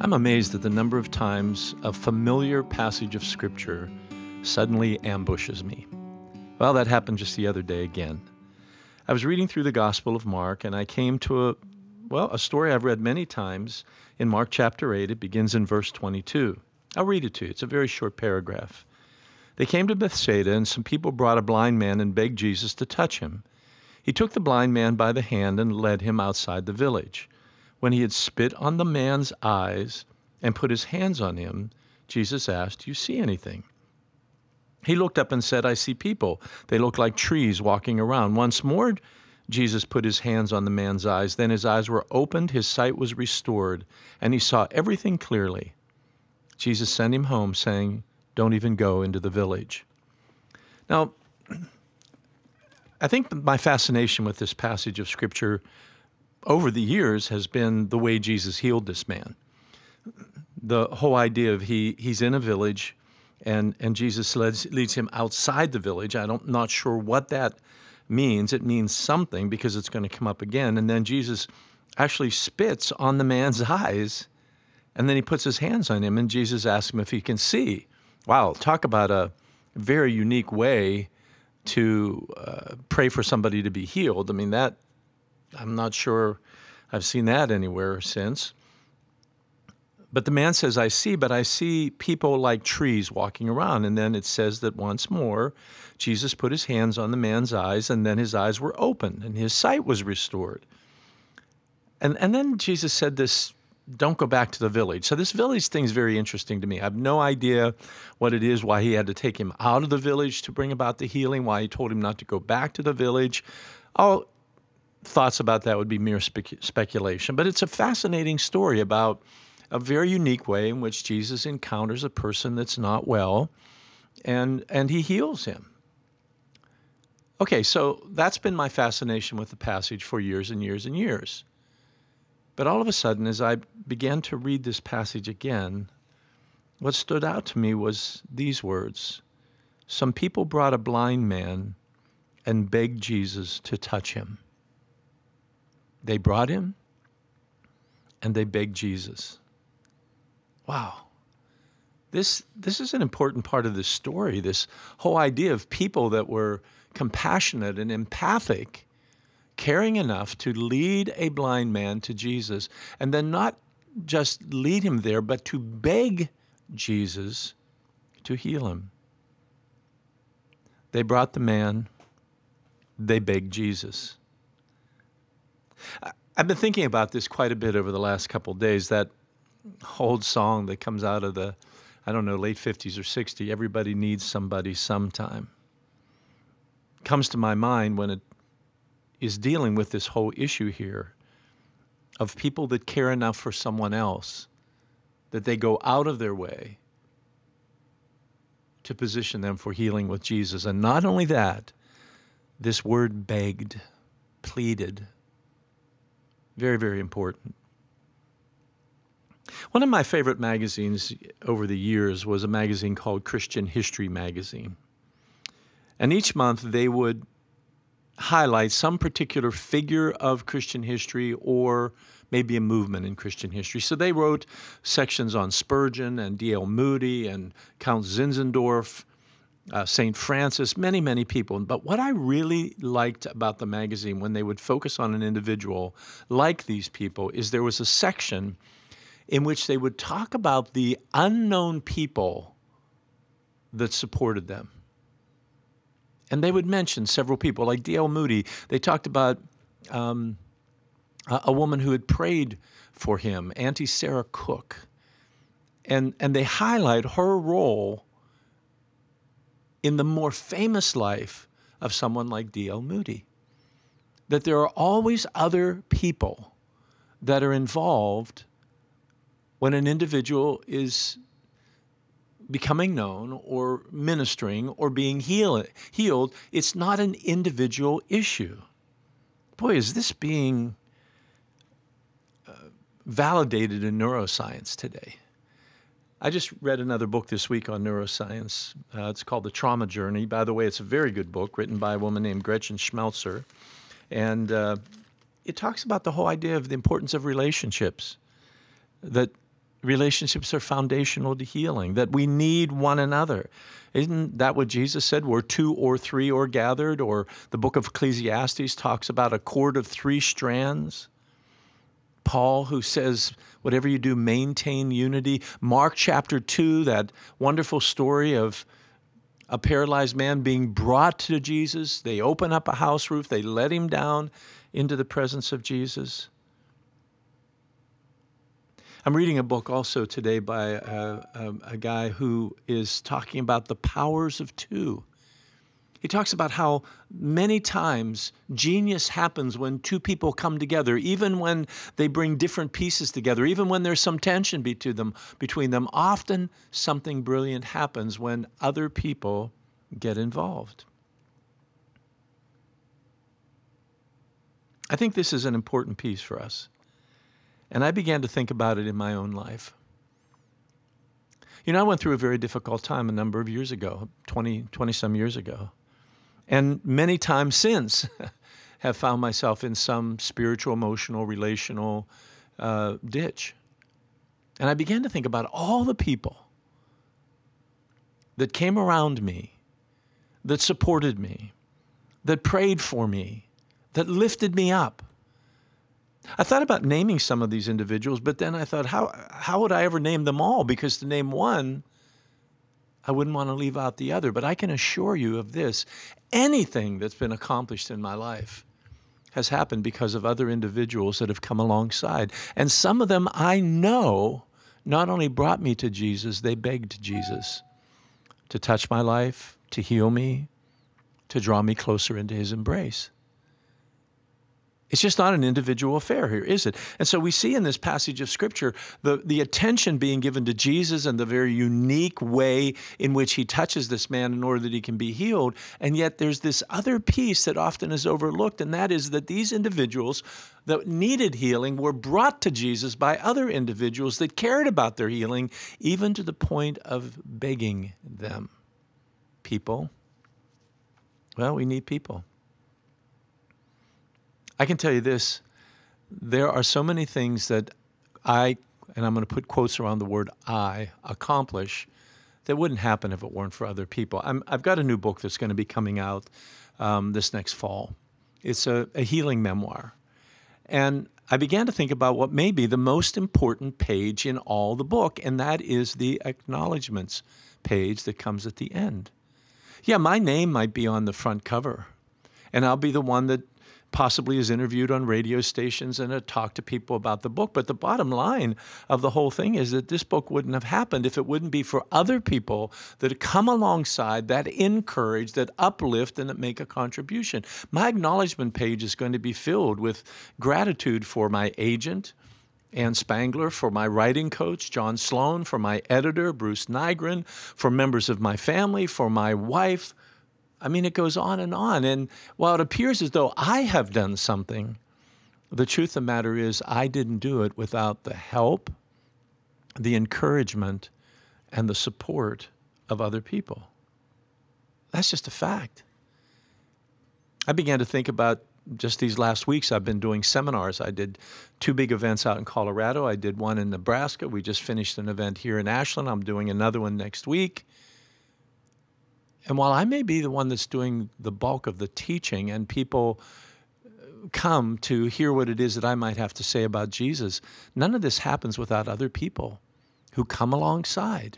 I'm amazed at the number of times a familiar passage of Scripture suddenly ambushes me. Well, that happened just the other day again. I was reading through the Gospel of Mark, and I came to a story I've read many times in Mark chapter 8. It begins in verse 22. I'll read it to you. It's a very short paragraph. They came to Bethsaida, and some people brought a blind man and begged Jesus to touch him. He took the blind man by the hand and led him outside the village. When he had spit on the man's eyes and put his hands on him, Jesus asked, "Do you see anything?" He looked up and said, "I see people. They look like trees walking around." Once more, Jesus put his hands on the man's eyes. Then his eyes were opened, his sight was restored, and he saw everything clearly. Jesus sent him home, saying, "Don't even go into the village." Now, I think my fascination with this passage of Scripture over the years has been the way Jesus healed this man. The whole idea of he's in a village and Jesus leads him outside the village. I'm not sure what that means. It means something because it's going to come up again. And then Jesus actually spits on the man's eyes, and then he puts his hands on him, and Jesus asks him if he can see. Wow, talk about a very unique way to pray for somebody to be healed. I mean, that I'm not sure I've seen that anywhere since. But the man says, "I see, but I see people like trees walking around." And then it says that once more, Jesus put his hands on the man's eyes, and then his eyes were opened, and his sight was restored. And then Jesus said this, "Don't go back to the village." So this village thing is very interesting to me. I have no idea what it is, why he had to take him out of the village to bring about the healing, why he told him not to go back to the village. All thoughts about that would be mere speculation. But it's a fascinating story about a very unique way in which Jesus encounters a person that's not well, and he heals him. Okay, so that's been my fascination with the passage for years and years and years. But all of a sudden, as I began to read this passage again, what stood out to me was these words. Some people brought a blind man and begged Jesus to touch him. They brought him and they begged Jesus. Wow. This is an important part of this story, this whole idea of people that were compassionate and empathic, caring enough to lead a blind man to Jesus, and then not just lead him there, but to beg Jesus to heal him. They brought the man, they begged Jesus. I've been thinking about this quite a bit over the last couple of days, that old song that comes out of the, late 50s or 60s, "Everybody Needs Somebody Sometime." Comes to my mind when it is dealing with this whole issue here of people that care enough for someone else that they go out of their way to position them for healing with Jesus. And not only that, this word begged, pleaded, very, very important. One of my favorite magazines over the years was a magazine called Christian History Magazine. And each month they would highlight some particular figure of Christian history or maybe a movement in Christian history. So they wrote sections on Spurgeon and D.L. Moody and Count Zinzendorf, St. Francis, many, many people. But what I really liked about the magazine when they would focus on an individual like these people is there was a section in which they would talk about the unknown people that supported them. And they would mention several people, like D.L. Moody. They talked about a woman who had prayed for him, Auntie Sarah Cook. And they highlight her role in the more famous life of someone like D.L. Moody. That there are always other people that are involved when an individual is becoming known or ministering or being healed. It's not an individual issue. Boy, is this being validated in neuroscience today. I just read another book this week on neuroscience. It's called The Trauma Journey. By the way, it's a very good book written by a woman named Gretchen Schmelzer. And it talks about the whole idea of the importance of relationships, that Relationships are foundational to healing, that we need one another. Isn't that what Jesus said? Where two or three are gathered, or the book of Ecclesiastes talks about a cord of three strands. Paul, who says, whatever you do, maintain unity. Mark chapter 2, that wonderful story of a paralyzed man being brought to Jesus. They open up a house roof. They let him down into the presence of Jesus. I'm reading a book also today by a guy who is talking about the powers of two. He talks about how many times genius happens when two people come together, even when they bring different pieces together, even when there's some tension between them. Often something brilliant happens when other people get involved. I think this is an important piece for us. And I began to think about it in my own life. You know, I went through a very difficult time a number of years ago, 20-some years ago. And many times since have found myself in some spiritual, emotional, relational ditch. And I began to think about all the people that came around me, that supported me, that prayed for me, that lifted me up. I thought about naming some of these individuals, but then I thought, how would I ever name them all? Because to name one, I wouldn't want to leave out the other. But I can assure you of this, anything that's been accomplished in my life has happened because of other individuals that have come alongside. And some of them I know not only brought me to Jesus, they begged Jesus to touch my life, to heal me, to draw me closer into his embrace. It's just not an individual affair here, is it? And so we see in this passage of Scripture the attention being given to Jesus and the very unique way in which he touches this man in order that he can be healed. And yet there's this other piece that often is overlooked, and that is that these individuals that needed healing were brought to Jesus by other individuals that cared about their healing, even to the point of begging them. People. Well, we need people. I can tell you this, there are so many things that and I'm going to put quotes around the word I, accomplish, that wouldn't happen if it weren't for other people. I've got a new book that's going to be coming out this next fall. It's a healing memoir. And I began to think about what may be the most important page in all the book, and that is the acknowledgments page that comes at the end. Yeah, my name might be on the front cover, and I'll be the one that possibly is interviewed on radio stations and talked to people about the book. But the bottom line of the whole thing is that this book wouldn't have happened if it wouldn't be for other people that come alongside, that encourage, that uplift, and that make a contribution. My acknowledgement page is going to be filled with gratitude for my agent, Ann Spangler, for my writing coach, John Sloan, for my editor, Bruce Nygren, for members of my family, for my wife. I mean, it goes on. And while it appears as though I have done something, the truth of the matter is I didn't do it without the help, the encouragement, and the support of other people. That's just a fact. I began to think about just these last weeks, I've been doing seminars. I did 2 big events out in Colorado. I did one in Nebraska. We just finished an event here in Ashland. I'm doing another one next week. And while I may be the one that's doing the bulk of the teaching and people come to hear what it is that I might have to say about Jesus, none of this happens without other people who come alongside.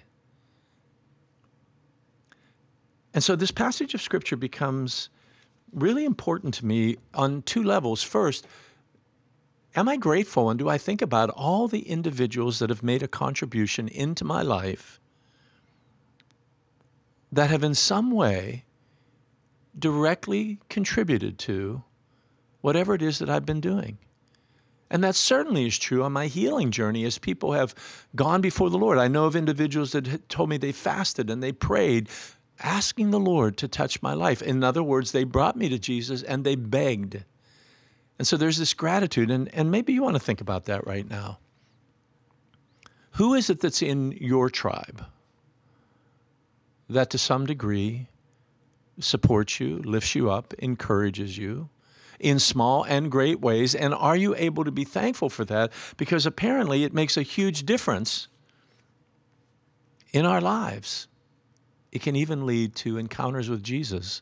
And so this passage of Scripture becomes really important to me on 2 levels. First, am I grateful, and do I think about all the individuals that have made a contribution into my life that have in some way directly contributed to whatever it is that I've been doing. And that certainly is true on my healing journey as people have gone before the Lord. I know of individuals that told me they fasted and they prayed, asking the Lord to touch my life. In other words, they brought me to Jesus and they begged. And so there's this gratitude, and maybe you want to think about that right now. Who is it that's in your tribe that to some degree supports you, lifts you up, encourages you in small and great ways? And are you able to be thankful for that? Because apparently it makes a huge difference in our lives. It can even lead to encounters with Jesus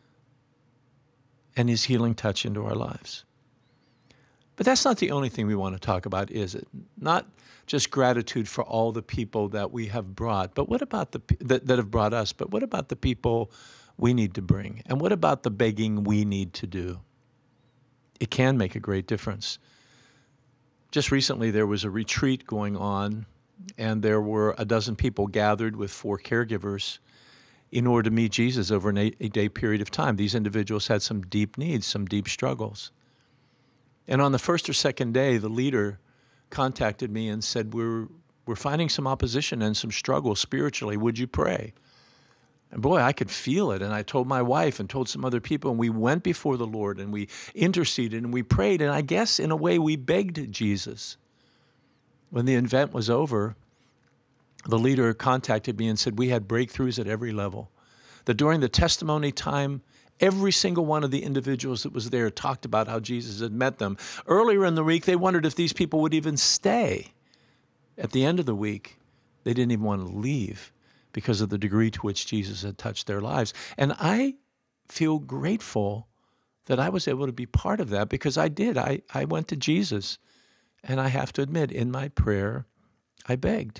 and his healing touch into our lives. But that's not the only thing we want to talk about, is it? Not just gratitude for all the people that we have brought, but what about that have brought us? But what about the people we need to bring? And what about the begging we need to do? It can make a great difference. Just recently, there was a retreat going on, and there were a dozen people gathered with 4 caregivers in order to meet Jesus over an 8-day period of time. These individuals had some deep needs, some deep struggles. And on the first or second day, the leader contacted me and said, we're finding some opposition and some struggle spiritually. Would you pray? And boy, I could feel it. And I told my wife and told some other people, and we went before the Lord and we interceded and we prayed. And I guess in a way we begged Jesus. When the event was over, the leader contacted me and said we had breakthroughs at every level. That during the testimony time, every single one of the individuals that was there talked about how Jesus had met them. Earlier in the week, they wondered if these people would even stay. At the end of the week, they didn't even want to leave because of the degree to which Jesus had touched their lives. And I feel grateful that I was able to be part of that, because I did. I went to Jesus, and I have to admit, in my prayer, I begged.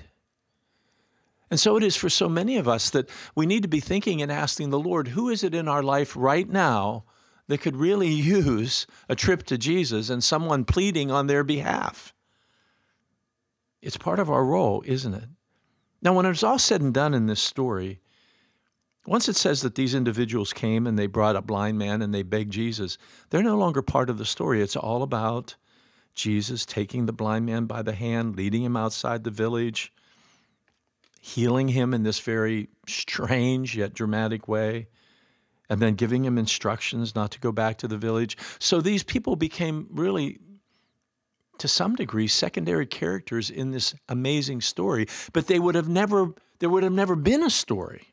And so it is for so many of us that we need to be thinking and asking the Lord, who is it in our life right now that could really use a trip to Jesus and someone pleading on their behalf? It's part of our role, isn't it? Now, when it's all said and done in this story, once it says that these individuals came and they brought a blind man and they begged Jesus, they're no longer part of the story. It's all about Jesus taking the blind man by the hand, leading him outside the village, healing him in this very strange yet dramatic way, and then giving him instructions not to go back to the village. So these people became really, to some degree, secondary characters in this amazing story, but there would have never been a story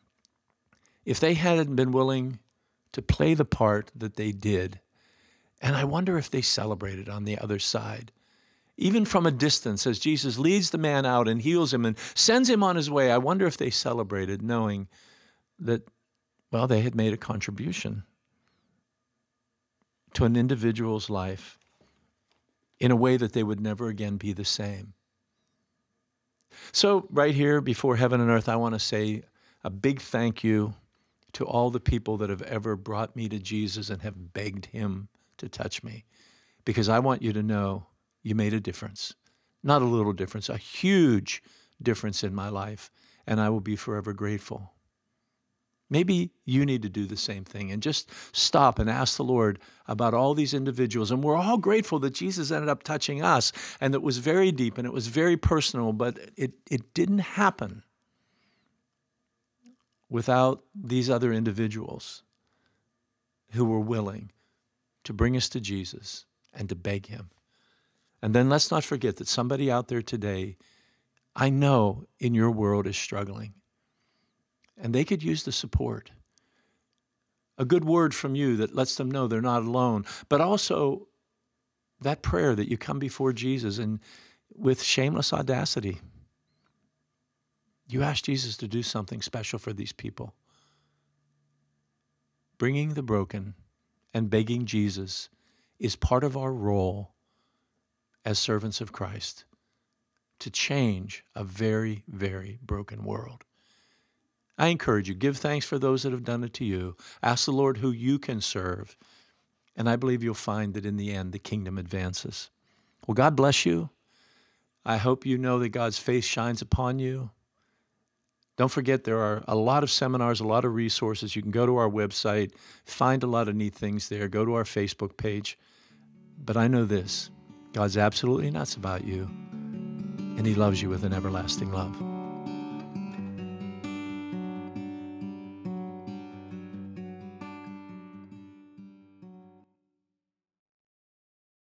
if they hadn't been willing to play the part that they did. And I wonder if they celebrated on the other side. Even from a distance, as Jesus leads the man out and heals him and sends him on his way, I wonder if they celebrated knowing that, well, they had made a contribution to an individual's life in a way that they would never again be the same. So right here before heaven and earth, I want to say a big thank you to all the people that have ever brought me to Jesus and have begged him to touch me, because I want you to know you made a difference. Not a little difference, a huge difference in my life, and I will be forever grateful. Maybe you need to do the same thing and just stop and ask the Lord about all these individuals. And we're all grateful that Jesus ended up touching us, and it was very deep and it was very personal, but it didn't happen without these other individuals who were willing to bring us to Jesus and to beg him. And then let's not forget that somebody out there today, I know in your world, is struggling. And they could use the support. A good word from you that lets them know they're not alone. But also that prayer that you come before Jesus and with shameless audacity, you ask Jesus to do something special for these people. Bringing the broken and begging Jesus is part of our role as servants of Christ to change a very, very broken world. I encourage you, give thanks for those that have done it to you. Ask the Lord who you can serve. And I believe you'll find that in the end, the kingdom advances. Well, God bless you. I hope you know that God's face shines upon you. Don't forget, there are a lot of seminars, a lot of resources. You can go to our website, find a lot of neat things there. Go to our Facebook page. But I know this, God's absolutely nuts about you, and he loves you with an everlasting love.